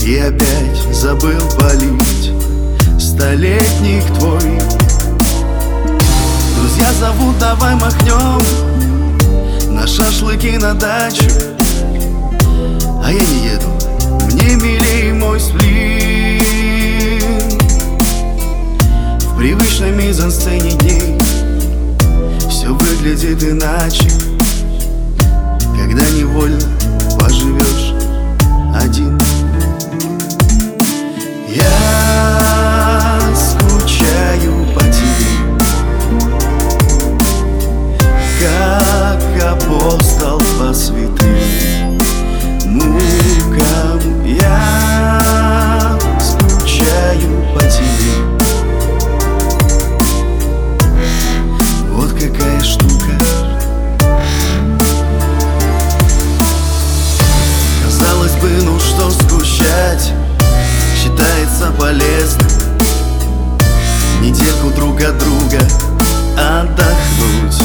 И опять забыл полить столетник твой. Друзья зовут, давай махнем на шашлыки на дачу, а я не еду, мне милей мой сплин. В привычной мизансцене дней все выглядит иначе, когда невольно поживешь один. Я скучаю по тебе, как апостол по святым мукам. Я скучаю по тебе. Вот какая штука. Казалось бы, ну что скучать, считается полезным недельку друг от друга отдохнуть.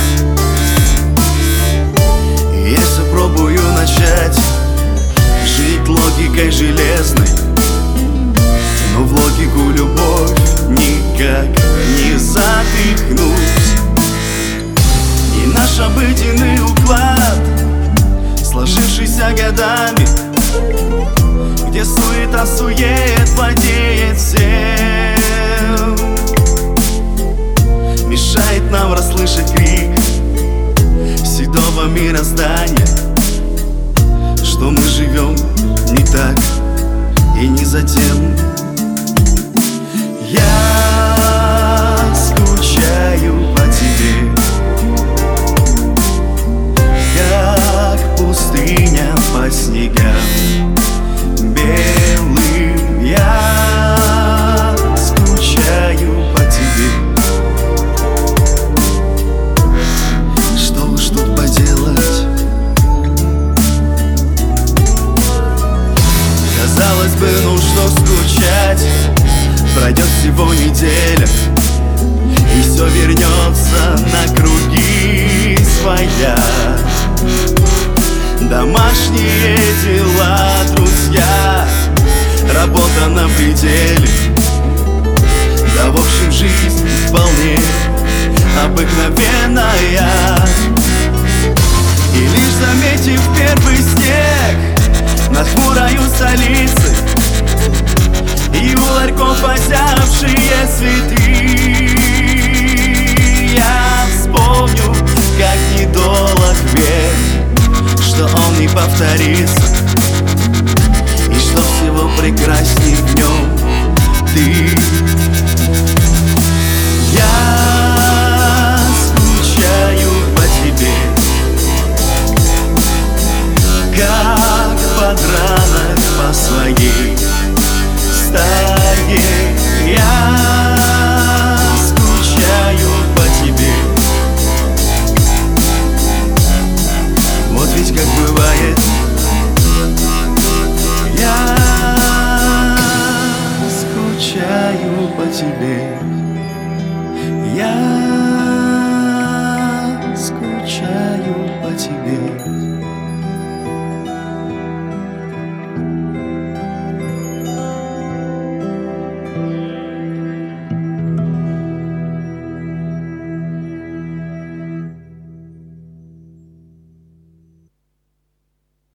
И если пробую начать жить логикой железной, но в логику любовь никак не запихнуть. И наш обыденный уклад, сложившийся годами, где суета-сует владеет всем, мешает нам расслышать крик седого мироздания, что мы живем не так и не затем. Я скучаю по тебе, как пустыня по снегам белым. Я скучаю по тебе. Что уж тут поделать? Казалось бы, ну что скучать, пройдет всего неделя, и все вернется на круги своя. Домашние дела, друзья, работа на пределе. Да, в общем, жизнь вполне обыкновенная. И лишь заметив первый снег над хмурою столицей, и у ларьков озябшие цветы, я вспомню, как недолг век, что он не повторится, и что всего прекрасней в нем ты.